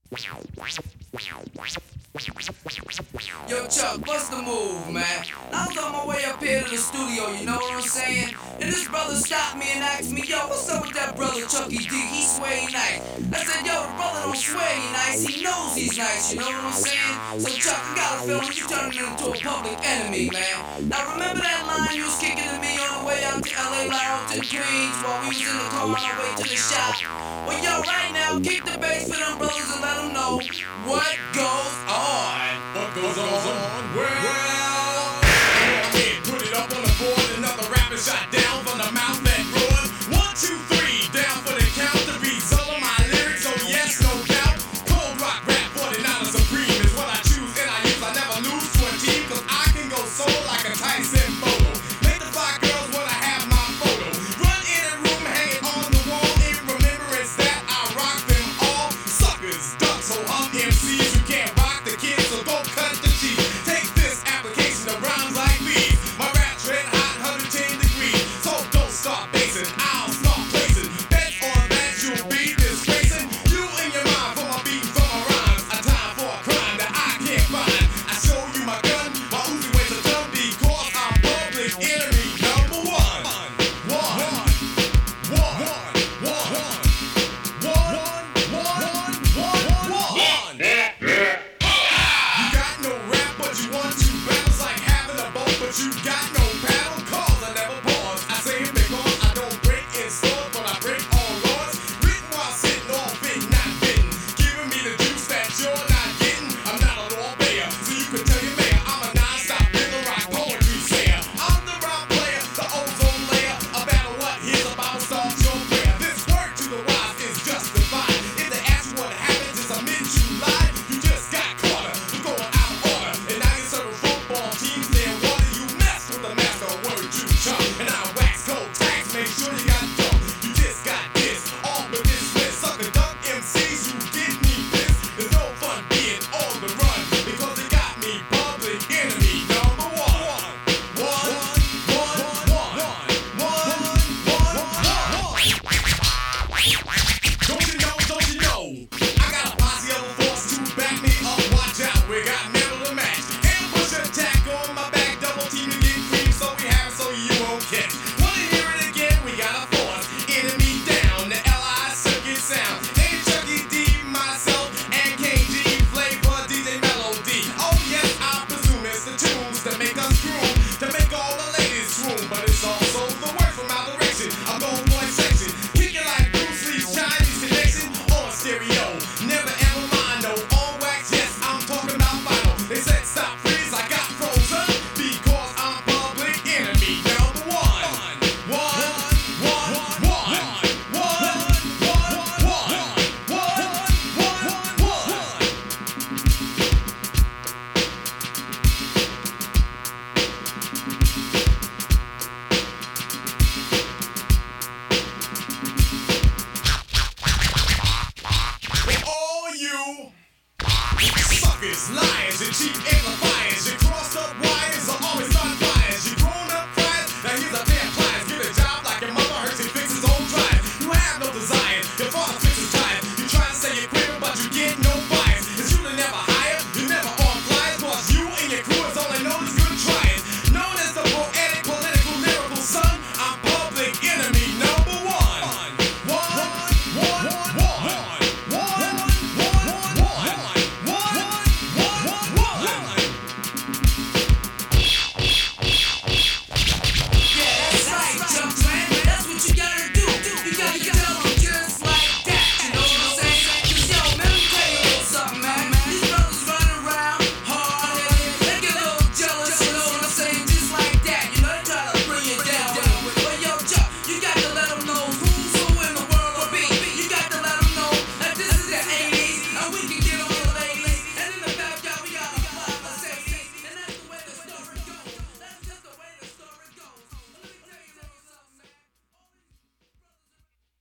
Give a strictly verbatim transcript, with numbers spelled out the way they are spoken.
Yo, Chuck, what's the move, man? I was on my way up here to the studio, you know what I'm saying? And this brother stopped me and asked me, yo, what's up with that brother Chucky D? He sway nice. I said, yo, the brother don't sway nice, he knows he's nice, you know what I'm saying? So, Chuck, I got a feeling you turning into a public enemy, man. Now, remember that line you was kicking to me on the way out to L A Lounge in Queens while we was in the car on our way to the shop? Well, yo, right now, kick the bass for them brothers and let them know what goes on. What goes on? Well, yeah, put it up on the board. Another rapper shot down from the mouth that roared. One, two, three, down for the count. The beats all of my lyrics, oh yes, no doubt. Cold rock rap, forty-niner supreme is what I choose and I use. I never lose to a team, cause I can go solo like a Tyson photo. Make the fly girls wanna have my photo. Run in a room, hang it on the wall in remembrance that I rock them all. Suckers, ducks, so I'm M Cs who can't rock the kids, so go cut the cheese. Take this application of rhymes like these. My rap tread hot, one hundred ten degrees. So don't start basing, I'll start placing. Bet on that you'll be disgracing. You in your mind for my beat, for my rhymes. A time for a crime that I can't find. I show you my gun, my Uzi weighs a ton because I'm public enemy number one. One, one, one, one, one, one, one, one, one. You got no rap, but you want to. Battles like having a boat, but you got no paddle. Cause I never pause. I say it because I don't break in stores, but I break all laws. Written while sitting all bitten, not bitten. Giving me the juice that you're not getting. I'm not a law payer, so you can tell your mayor I'm a non-stop rhythm rock poetry sayer. I'm the rock player, the ozone layer. A battle what here's about start your prayer. This word to the wise is justified. If they ask you what happens, it's a minute you lied. You just got caught up for going out of order. And now you're serving football teams there. What do you mess with the master word you chunk? And I wax cold tax, make sure you got dump. You just got this, all but this list. Sucker duck M Cs, you get me pissed. There's no fun being on the run because it got me public enemy number one. One, one, one, one, one, one. Don't you know, don't you know? I got a posse of a force to back me up. Watch out, we got metal to match. Ambush attack on my back, double team to get cream, so we have it so you won't catch. Wanna hear it again? We got a force. Enemy down, the L I circuit sound. Hey, Chucky D, myself, and K G Flavor, D J Melody. Oh yes, I presume it's the tunes that make us groove, to make all the ladies swoon. But it's also the word from moderation. I'm going boy section, kick it like Bruce Lee's Chinese connection on stereo. Never ever mind, no on wax. Yes, I'm talking about vinyl. They said stop, freeze, I got frozen because I'm public enemy number one. One, one, one, one, one, one, one, one, one. All you suckers, liars, and cheap amplifiers. You crossed up wires are always on fires. You grown up cries, now here's a pair of pliers. Get a job like your mother hurts and fixes old drive. You have no desire, your father fixes tires. You try to say you're queer, but you get no